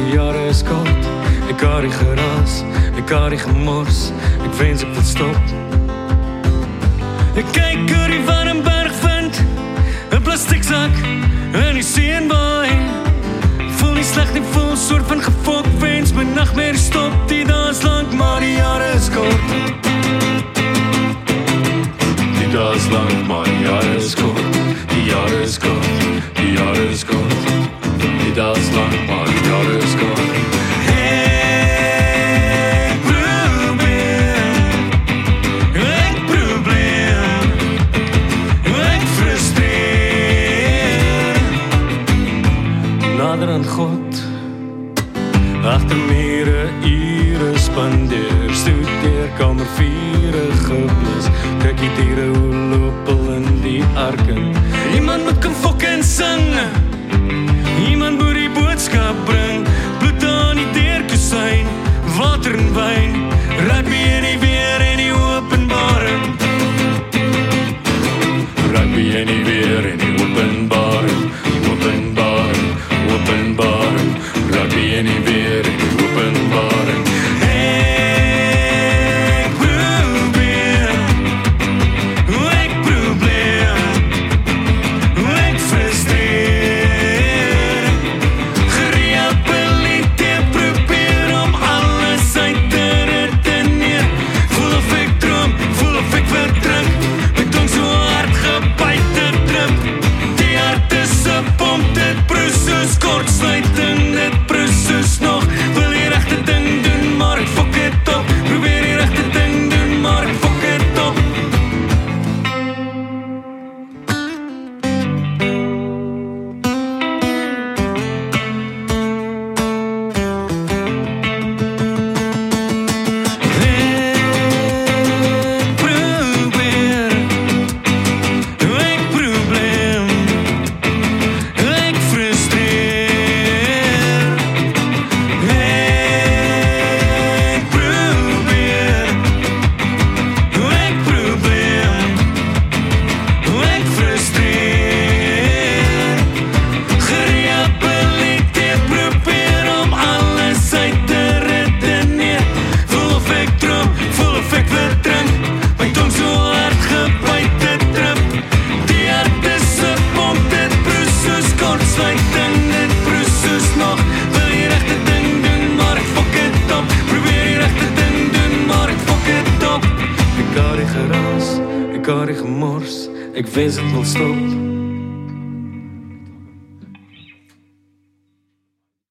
die jare is kort. Ek had die geraas, ek had die gemors. Ek wens ek wil stop. Ek kyk oor die Warmberg vind 'n plastieksak in die see en baai. Voel nie sleg nie, voel soort van gefok. Wens my nagmerrie stop. Die dae is lank, maar die jare is kort. Die dae is lank, maar die jare is kort. Die jare is kort, die jare is kort. Die dae is lank, maar die jare is kort. Nader aan God, agter mure, ure spandeer, studeer, kamer viere geblus, kyk die diere hoe loop hulle in die arken. Iemand moet kan fok en sing, iemand moet die boodskap bring, bloed aan die deurkusyn, water en wyn, rugby en die weer en die openbaring. Rugby en die weer en die openbaring, openbaring. Openbaring, rugby en die weer en die openbaring. Ek probeer, ek frustreer, gerehabiliteer, probeer om alles uit te redeneer. Voel of ek droom, voel of ek verdrink, my tong so hard gebyt te drip. Die hart is 'n pomp, dit broes soos kortsluiting, dit broes soos nog. Wil die regte ding doen, maar ek fok het op. Probeer die regte ding doen, maar ek fok het op. Ek wens het wil stop.